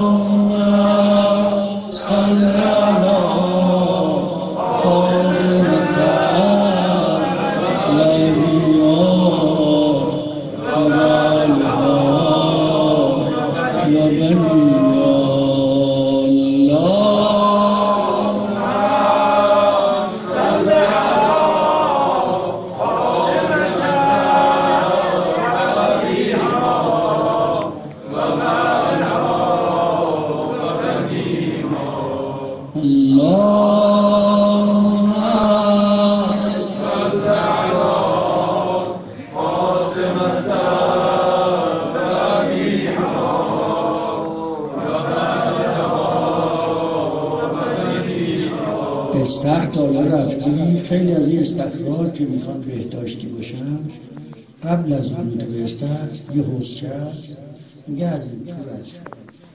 استخر حالا رفتی، خیلی از این استخرها که میخوان بهداشتی باشن قبل از ورود به استخر یه حوضچه هست میگه از این تو رد شد،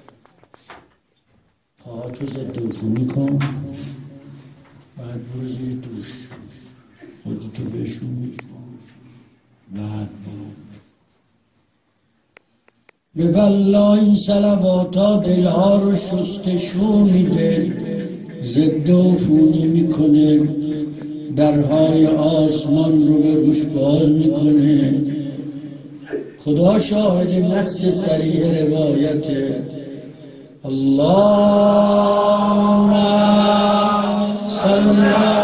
پاهاتو ضد عفونی کن، بعد برو زیر دوش خودتو بشون، بعد به والله این صلواتا دلها رو شستشو میده، ضد عفونی میکنه، درهای آسمان رو به گوش باز میکنه. خدا شاهد نص صریح روایته. اللهم صل